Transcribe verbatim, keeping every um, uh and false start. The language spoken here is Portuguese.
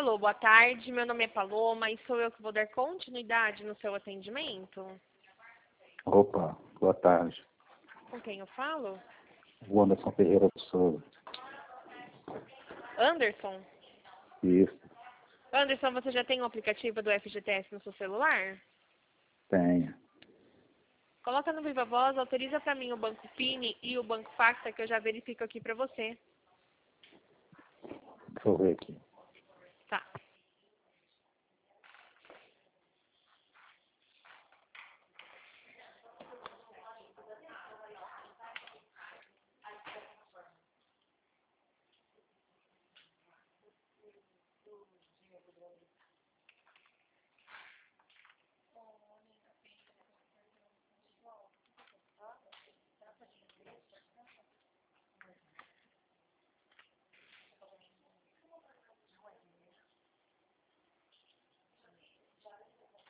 Alô, boa tarde. Meu nome é Paloma e sou eu que vou dar continuidade no seu atendimento. Opa, boa tarde. Com quem eu falo? O Anderson Ferreira de Souza. Anderson? Isso, Anderson, você já tem o aplicativo do F G T S no seu celular? tenho. Coloca no Viva Voz, autoriza para mim o Banco Pini e o Banco Facta que eu já verifico aqui para você. Deixa eu ver aqui.